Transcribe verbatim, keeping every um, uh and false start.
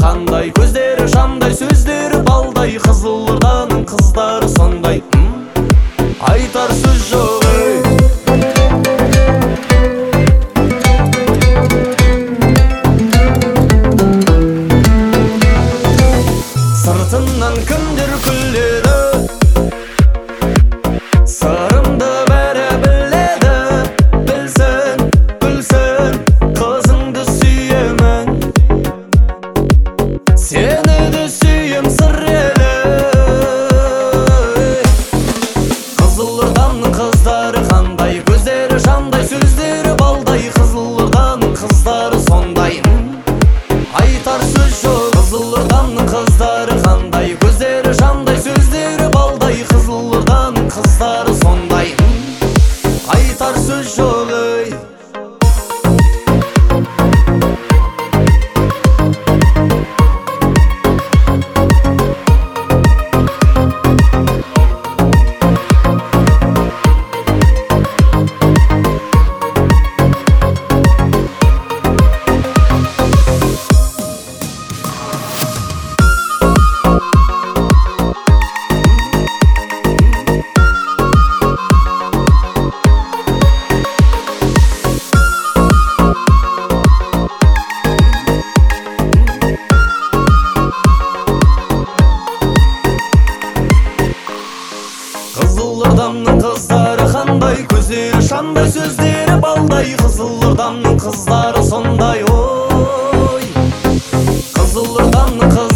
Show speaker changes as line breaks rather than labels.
қандай, көздері шамдай, сөздері балдай. Қызылорданың қыздары сондай, айтар сөз жоқ ей. Сыртымнан кімдер күледі, сырымды бәрі біледі. Білсін, білсін, қызыңды сүйемін, сені де сүйем сыр елі. Қызылорданың қыздары қандай, көздері шамдай, сөздері балдай. Қызылорданың қыздары сондай, айтар сөз жоқ. Қызылорданың қыздары қандай, көздері шамдай, сөздері балдай. Қызылорданың қыздары сондай, айтар сөз жоқ ей. Қызылорданың қыздары қандай, көздері шамдай, сөздері балдай. Қызылорданың қыздары сондай, ой. Қызылорданың қыздары